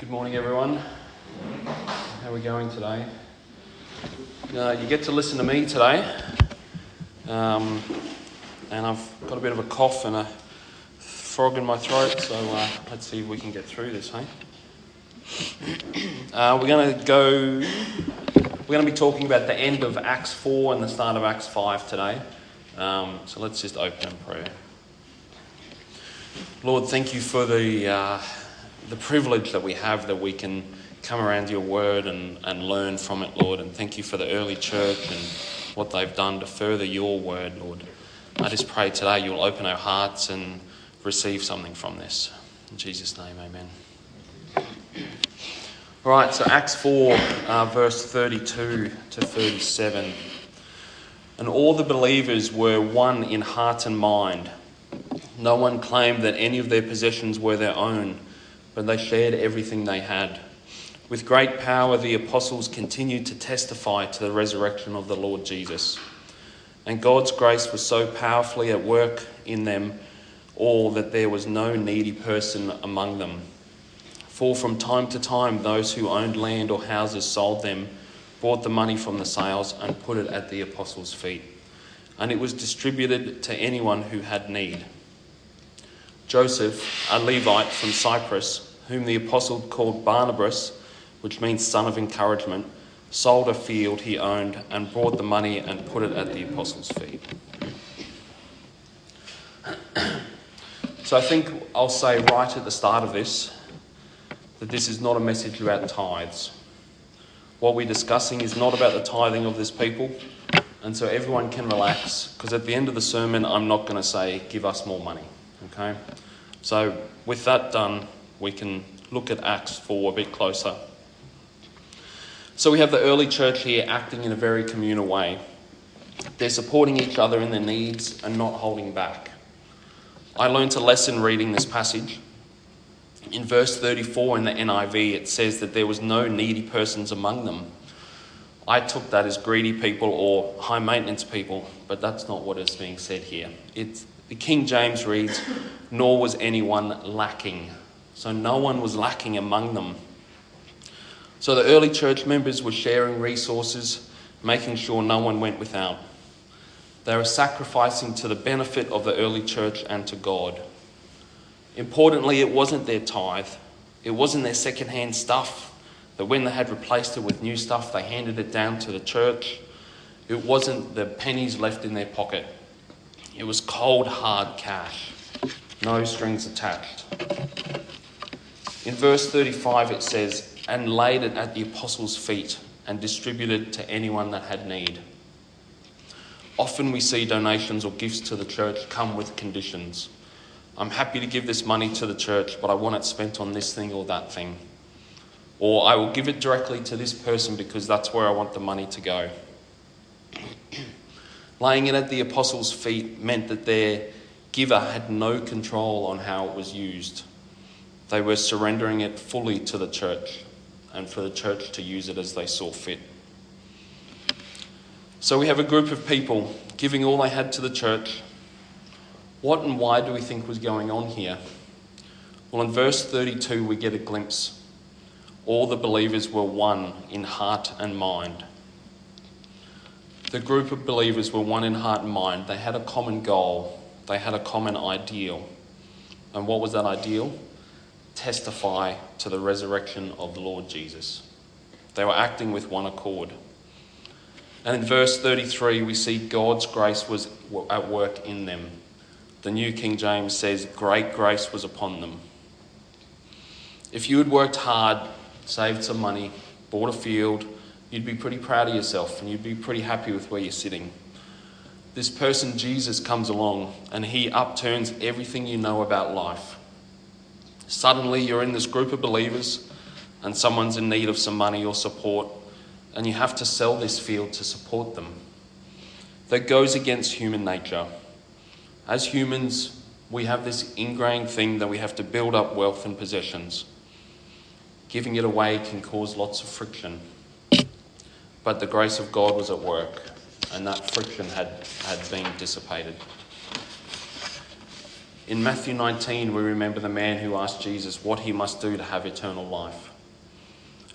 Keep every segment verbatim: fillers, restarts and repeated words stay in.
Good morning, everyone. How are we going today? Uh, you get to listen to me today, um, and I've got a bit of a cough and a frog in my throat, so uh, let's see if we can get through this, hey? Uh, we're going to go. We're going to be talking about the end of Acts four and the start of Acts five today. Um, so let's just open in prayer. Lord, thank you for the uh, the privilege that we have that we can come around your word and, and learn from it, Lord. And thank you for the early church and what they've done to further your word, Lord. I just pray today you'll open our hearts and receive something from this. In Jesus' name, amen. All right, so Acts four, uh, verse thirty-two to thirty-seven. And all the believers were one in heart and mind. No one claimed that any of their possessions were their own, but they shared everything they had. With great power, the apostles continued to testify to the resurrection of the Lord Jesus. And God's grace was so powerfully at work in them all that there was no needy person among them. For from time to time, those who owned land or houses sold them, brought the money from the sales and put it at the apostles' feet. And it was distributed to anyone who had need. Joseph, a Levite from Cyprus, whom the apostle called Barnabas, which means son of encouragement, sold a field he owned and brought the money and put it at the apostles' feet. So I think I'll say right at the start of this that this is not a message about tithes. What we're discussing is not about the tithing of this people, and so everyone can relax, because at the end of the sermon I'm not going to say give us more money. Okay, so with that done, we can look at Acts four a bit closer. So we have the early church here acting in a very communal way. They're supporting each other in their needs and not holding back. I learned a lesson reading this passage. In verse thirty-four in the N I V, it says that there was no needy persons among them. I took that as greedy people or high maintenance people, but that's not what is being said here. It's The King James reads, nor was anyone lacking. So no one was lacking among them. So the early church members were sharing resources, making sure no one went without. They were sacrificing to the benefit of the early church and to God. Importantly, it wasn't their tithe. It wasn't their second-hand stuff that when they had replaced it with new stuff, they handed it down to the church. It wasn't the pennies left in their pocket. It was cold, hard cash. No strings attached. In verse thirty-five it says, and laid it at the apostles' feet and distributed to anyone that had need. Often we see donations or gifts to the church come with conditions. I'm happy to give this money to the church, but I want it spent on this thing or that thing. Or I will give it directly to this person because that's where I want the money to go. Laying it at the apostles' feet meant that their giver had no control on how it was used. They were surrendering it fully to the church and for the church to use it as they saw fit. So we have a group of people giving all they had to the church. What and why do we think was going on here? Well, in verse thirty-two we get a glimpse. All the believers were one in heart and mind. The group of believers were one in heart and mind. They had a common goal. They had a common ideal. And what was that ideal? Testify to the resurrection of the Lord Jesus. They were acting with one accord. And in verse thirty-three, we see God's grace was at work in them. The New King James says, great grace was upon them. If you had worked hard, saved some money, bought a field, you'd be pretty proud of yourself and you'd be pretty happy with where you're sitting. This person, Jesus, comes along and he upturns everything you know about life. Suddenly you're in this group of believers and someone's in need of some money or support and you have to sell this field to support them. That goes against human nature. As humans, we have this ingrained thing that we have to build up wealth and possessions. Giving it away can cause lots of friction. But the grace of God was at work, and that friction had, had been dissipated. In Matthew nineteen, we remember the man who asked Jesus what he must do to have eternal life.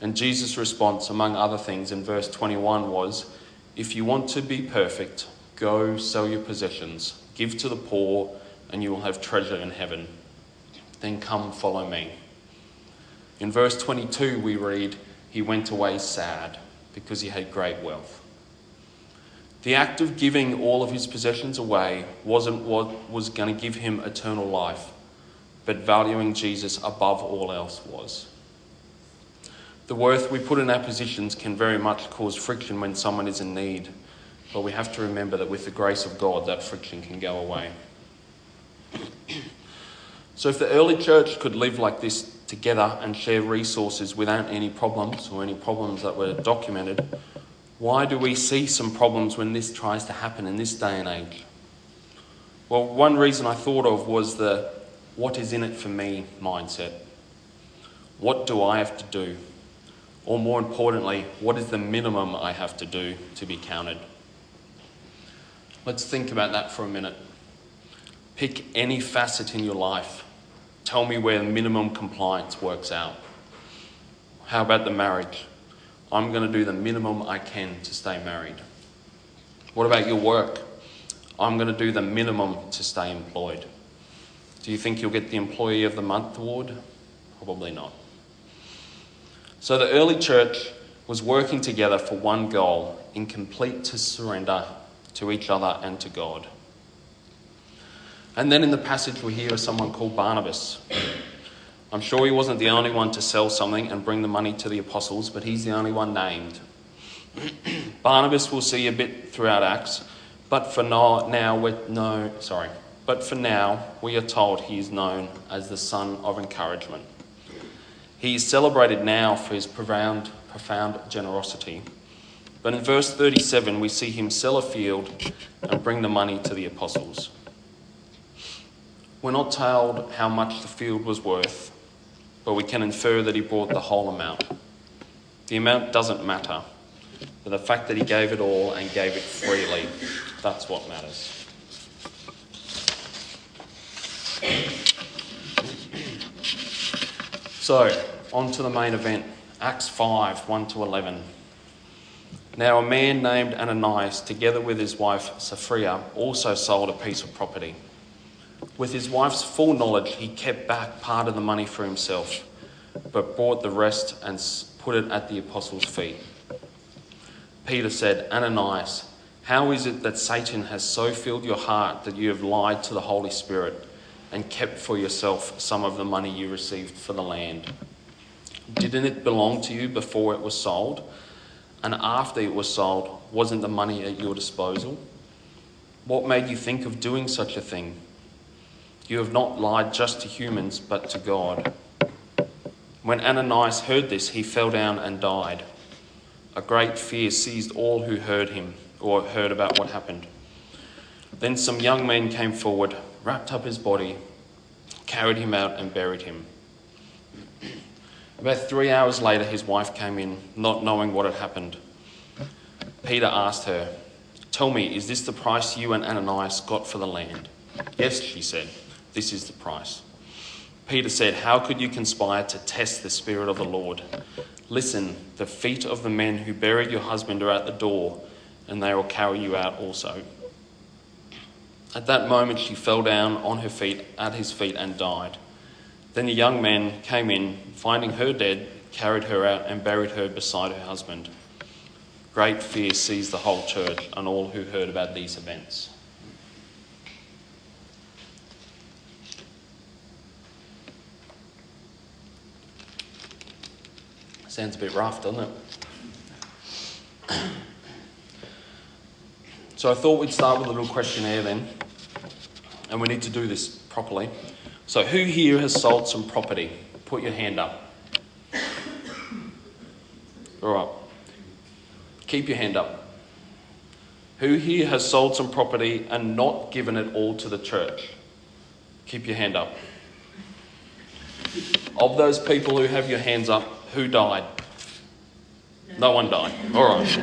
And Jesus' response, among other things, in verse twenty-one was, "If you want to be perfect, go sell your possessions, give to the poor, and you will have treasure in heaven. Then come follow me." In verse twenty-two we read, "He went away sad because he had great wealth." The act of giving all of his possessions away wasn't what was going to give him eternal life, but valuing Jesus above all else was. The worth we put in our positions can very much cause friction when someone is in need, but we have to remember that with the grace of God, that friction can go away. So if the early church could live like this together and share resources without any problems or any problems that were documented, why do we see some problems when this tries to happen in this day and age? Well, one reason I thought of was the "what is in it for me" mindset. What do I have to do? Or more importantly, what is the minimum I have to do to be counted? Let's think about that for a minute. Pick any facet in your life. Tell me where minimum compliance works out. How about the marriage? I'm going to do the minimum I can to stay married. What about your work? I'm going to do the minimum to stay employed. Do you think you'll get the Employee of the Month award? Probably not. So the early church was working together for one goal, in complete surrender to each other and to God. And then in the passage we hear of someone called Barnabas. I'm sure he wasn't the only one to sell something and bring the money to the apostles, but he's the only one named. Barnabas we'll see a bit throughout Acts, but for now, now we're no, sorry, but for now we are told he is known as the son of encouragement. He is celebrated now for his profound, profound generosity. But in verse thirty-seven, we see him sell a field and bring the money to the apostles. We're not told how much the field was worth, but we can infer that he brought the whole amount. The amount doesn't matter, but the fact that he gave it all and gave it freely, that's what matters. So, on to the main event, Acts five, one to eleven. Now a man named Ananias, together with his wife Sapphira, also sold a piece of property. With his wife's full knowledge, he kept back part of the money for himself, but brought the rest and put it at the apostles' feet. Peter said, "Ananias, how is it that Satan has so filled your heart that you have lied to the Holy Spirit and kept for yourself some of the money you received for the land? Didn't it belong to you before it was sold? And after it was sold, wasn't the money at your disposal? What made you think of doing such a thing? You have not lied just to humans, but to God." When Ananias heard this, he fell down and died. A great fear seized all who heard him or heard about what happened. Then some young men came forward, wrapped up his body, carried him out and buried him. About three hours later, his wife came in, not knowing what had happened. Peter asked her, "Tell me, is this the price you and Ananias got for the land?" "Yes," she said, "this is the price." Peter said, "How could you conspire to test the Spirit of the Lord? Listen, the feet of the men who buried your husband are at the door, and they will carry you out also." At that moment she fell down on her feet at his feet and died. Then the young men came in, finding her dead, carried her out and buried her beside her husband. Great fear seized the whole church and all who heard about these events. Sounds a bit rough, doesn't it? So I thought we'd start with a little questionnaire then, and we need to do this properly. So who here has sold some property? Put your hand up. All right. Keep your hand up. Who here has sold some property and not given it all to the church? Keep your hand up. Of those people who have your hands up, who died? No one died. All right.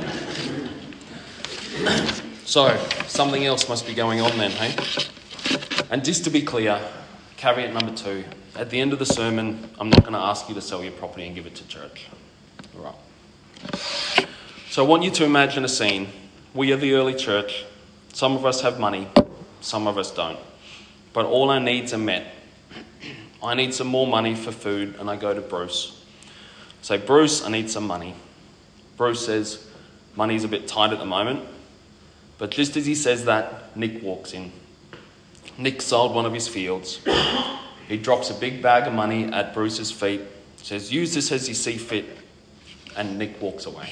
So, something else must be going on then, hey? And just to be clear, caveat number two, at the end of the sermon, I'm not going to ask you to sell your property and give it to church. All Right. So I want you to imagine a scene. We are the early church. Some of us have money, some of us don't. But all our needs are met. I need some more money for food, and I go to Bruce. I say, Bruce, I need some money. Bruce says, money's a bit tight at the moment. But just as he says that, Nick walks in. Nick sold one of his fields. He drops a big bag of money at Bruce's feet, says, use this as you see fit, and Nick walks away.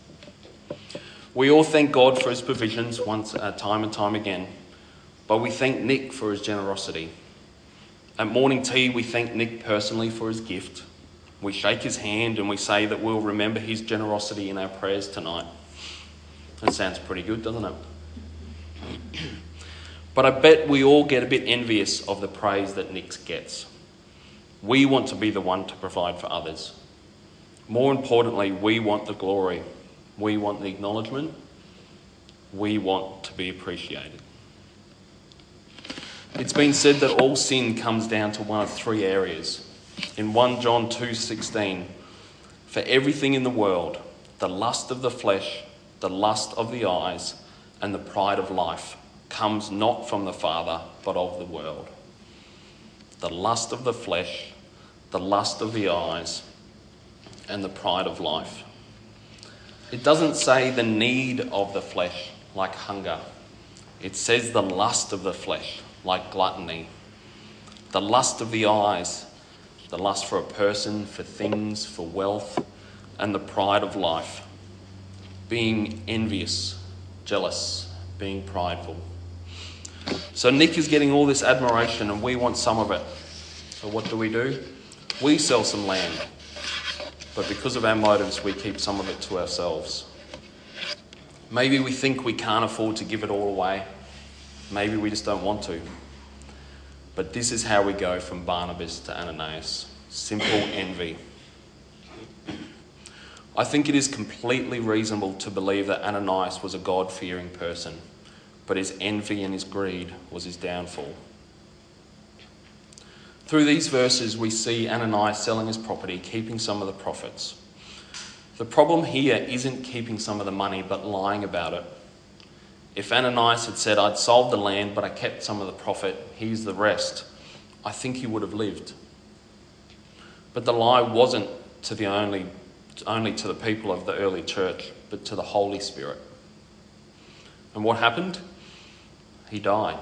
We all thank God for his provisions once, uh, time and time again, but we thank Nick for his generosity. At morning tea, we thank Nick personally for his gift. We shake his hand and we say that we'll remember his generosity in our prayers tonight. That sounds pretty good, doesn't it? But I bet we all get a bit envious of the praise that Nick gets. We want to be the one to provide for others. More importantly, we want the glory. We want the acknowledgement. We want to be appreciated. It's been said that all sin comes down to one of three areas. In First John two sixteen, for everything in the world, the lust of the flesh, the lust of the eyes, and the pride of life comes not from the Father, but of the world. The lust of the flesh, the lust of the eyes, and the pride of life. It doesn't say the need of the flesh, like hunger. It says the lust of the flesh, like gluttony. The lust of the eyes, the lust for a person, for things, for wealth, and the pride of life. Being envious, jealous, being prideful. So Nick is getting all this admiration and we want some of it. So what do we do? We sell some land. But because of our motives, we keep some of it to ourselves. Maybe we think we can't afford to give it all away. Maybe we just don't want to. But this is how we go from Barnabas to Ananias. Simple envy. I think it is completely reasonable to believe that Ananias was a God-fearing person, but his envy and his greed was his downfall. Through these verses, we see Ananias selling his property, keeping some of the profits. The problem here isn't keeping some of the money, but lying about it. If Ananias had said, I'd sold the land, but I kept some of the profit, here's the rest, I think he would have lived. But the lie wasn't to the only, only to the people of the early church, but to the Holy Spirit. And what happened? He died.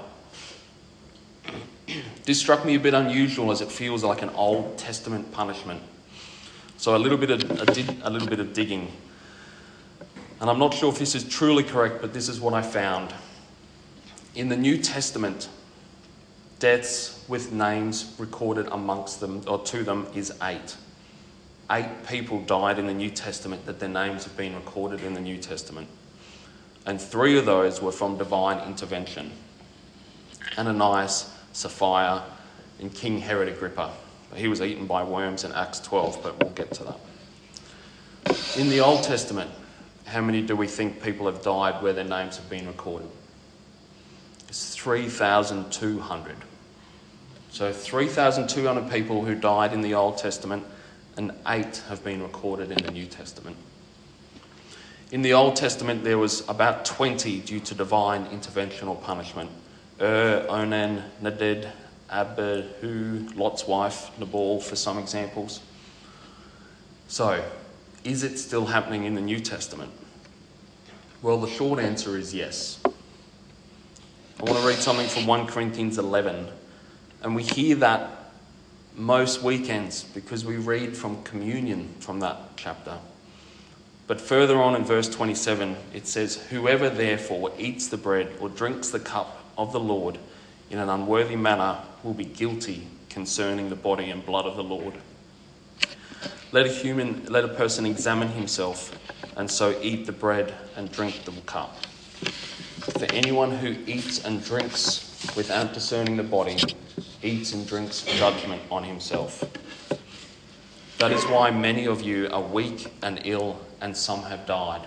This struck me a bit unusual as it feels like an Old Testament punishment. So a little bit of, I did a little bit of digging. And I'm not sure if this is truly correct, but this is what I found. In the New Testament, deaths with names recorded amongst them, or to them, is eight. Eight people died in the New Testament that their names have been recorded in the New Testament. And three of those were from divine intervention. Ananias, Sapphira, and King Herod Agrippa. He was eaten by worms in Acts twelve, but we'll get to that. In the Old Testament, how many do we think people have died where their names have been recorded? It's three thousand two hundred. So three thousand two hundred people who died in the Old Testament, and eight have been recorded in the New Testament. In the Old Testament, there was about twenty due to divine intervention or punishment. Ur, Onan, Naded, Abihu, Lot's wife, Nabal, for some examples. So, is it still happening in the New Testament? Well, the short answer is yes. I want to read something from First Corinthians eleven. And we hear that most weekends because we read from communion from that chapter. But further on in verse twenty-seven, it says, whoever therefore eats the bread or drinks the cup of the Lord in an unworthy manner will be guilty concerning the body and blood of the Lord. Let a human, let a person examine himself, and so eat the bread and drink the cup. For anyone who eats and drinks without discerning the body, eats and drinks judgment on himself. That is why many of you are weak and ill, and some have died.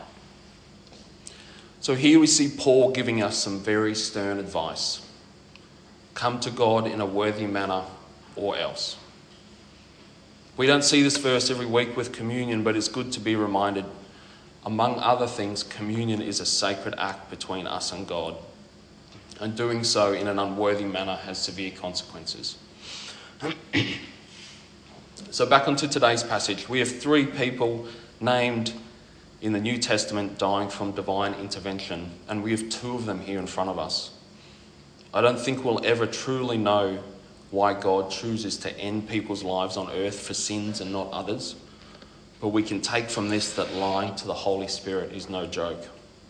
So here we see Paul giving us some very stern advice. Come to God in a worthy manner or else. We don't see this verse every week with communion, but it's good to be reminded. Among other things, communion is a sacred act between us and God, and doing so in an unworthy manner has severe consequences. So back onto today's passage. We have three people named in the New Testament dying from divine intervention, and we have two of them here in front of us. I don't think we'll ever truly know why God chooses to end people's lives on earth for sins and not others, but we can take from this that lying to the Holy Spirit is no joke.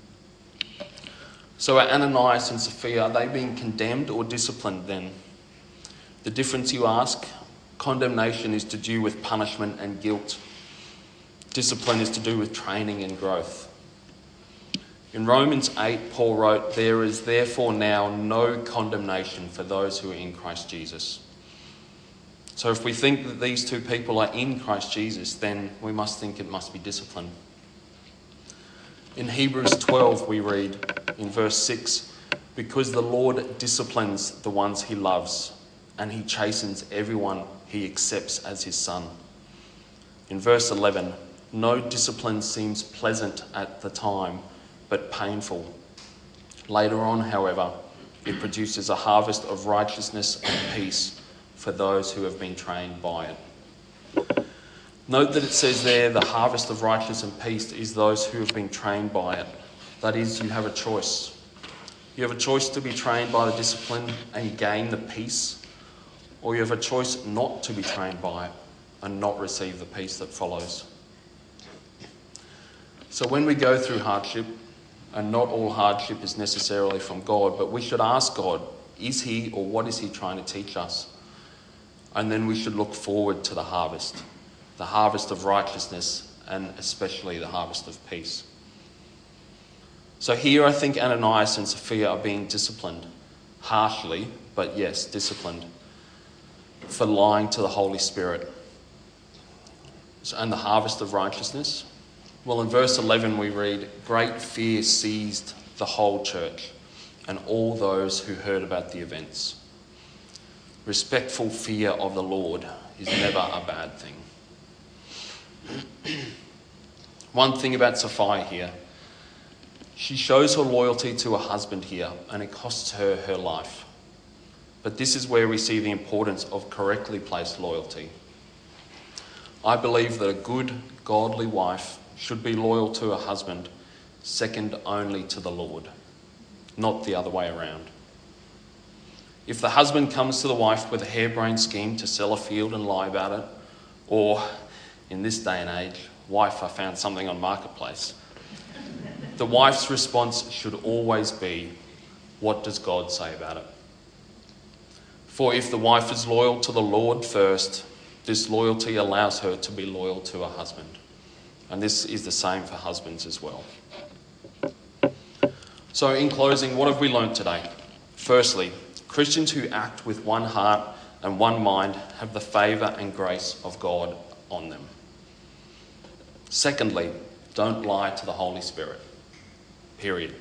So are Ananias and Sapphira, are they being condemned or disciplined then? The difference, you ask? Condemnation is to do with punishment and guilt. Discipline is to do with training and growth. In Romans eight, Paul wrote, "There is therefore now no condemnation for those who are in Christ Jesus." So if we think that these two people are in Christ Jesus, then we must think it must be discipline. In Hebrews twelve, we read in verse six, "Because the Lord disciplines the ones he loves, and he chastens everyone he accepts as his son." In verse eleven, "No discipline seems pleasant at the time, but painful. Later on, however, it produces a harvest of righteousness and peace for those who have been trained by it." Note that it says there, the harvest of righteousness and peace is those who have been trained by it. That is, you have a choice. You have a choice to be trained by the discipline and gain the peace, or you have a choice not to be trained by it and not receive the peace that follows. So when we go through hardship, and not all hardship is necessarily from God, but we should ask God, is he or what is he trying to teach us? And then we should look forward to the harvest, the harvest of righteousness, and especially the harvest of peace. So here I think Ananias and Sapphira are being disciplined, harshly, but yes, disciplined, for lying to the Holy Spirit. So, and the harvest of righteousness? Well, in verse eleven we read, "Great fear seized the whole church and all those who heard about the events." Respectful fear of the Lord is never a bad thing. One thing about Sapphira here, she shows her loyalty to her husband here, and it costs her her life. But this is where we see the importance of correctly placed loyalty. I believe that a good, godly wife should be loyal to her husband, second only to the Lord, not the other way around. If the husband comes to the wife with a harebrained scheme to sell a field and lie about it, or, in this day and age, "Wife, I found something on Marketplace," the wife's response should always be, "What does God say about it?" For if the wife is loyal to the Lord first, this loyalty allows her to be loyal to her husband. And this is the same for husbands as well. So in closing, what have we learnt today? Firstly, Christians who act with one heart and one mind have the favour and grace of God on them. Secondly, don't lie to the Holy Spirit. Period.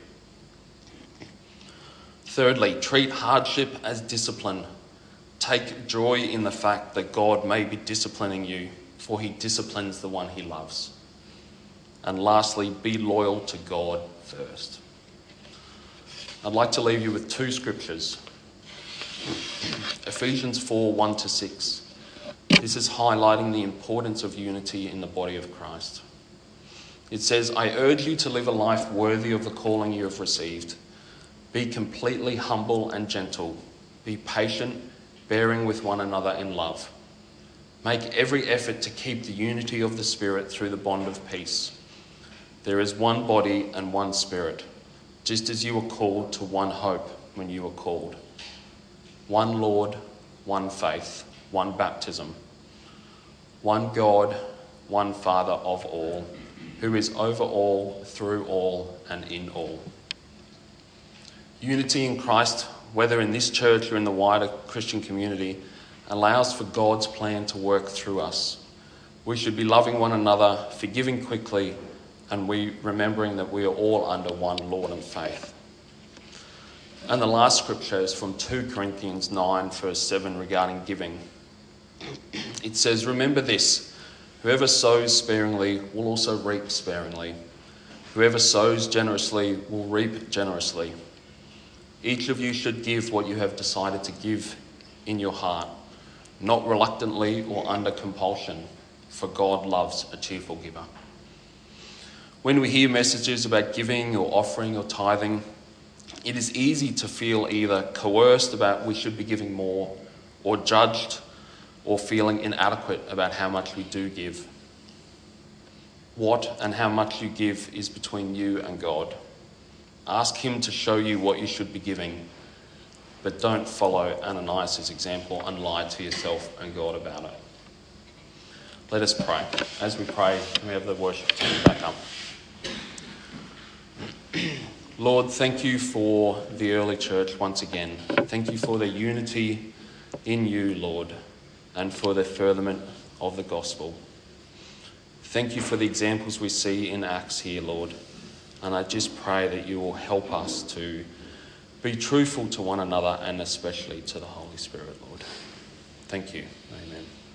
Thirdly, treat hardship as discipline. Take joy in the fact that God may be disciplining you, for he disciplines the one he loves. And lastly, be loyal to God first. I'd like to leave you with two scriptures. Ephesians four, one to six. This is highlighting the importance of unity in the body of Christ. It says, "I urge you to live a life worthy of the calling you have received. Be completely humble and gentle. Be patient, bearing with one another in love. Make every effort to keep the unity of the Spirit through the bond of peace. There is one body and one Spirit, just as you were called to one hope when you were called. One Lord, one faith, one baptism. One God, one Father of all, who is over all, through all, and in all." Unity in Christ, whether in this church or in the wider Christian community, allows for God's plan to work through us. We should be loving one another, forgiving quickly, and we remembering that we are all under one Lord and faith. And the last scripture is from two Corinthians nine, verse seven, regarding giving. It says, "Remember this, whoever sows sparingly will also reap sparingly. Whoever sows generously will reap generously. Each of you should give what you have decided to give in your heart, not reluctantly or under compulsion, for God loves a cheerful giver." When we hear messages about giving or offering or tithing, it is easy to feel either coerced about we should be giving more, or judged, or feeling inadequate about how much we do give. What and how much you give is between you and God. Ask him to show you what you should be giving, but don't follow Ananias' example and lie to yourself and God about it. Let us pray. As we pray, we have the worship team back up. Lord, thank you for the early church once again. Thank you for their unity in you, Lord, and for the furtherment of the gospel. Thank you for the examples we see in Acts here, Lord. And I just pray that you will help us to be truthful to one another and especially to the Holy Spirit, Lord. Thank you. Amen.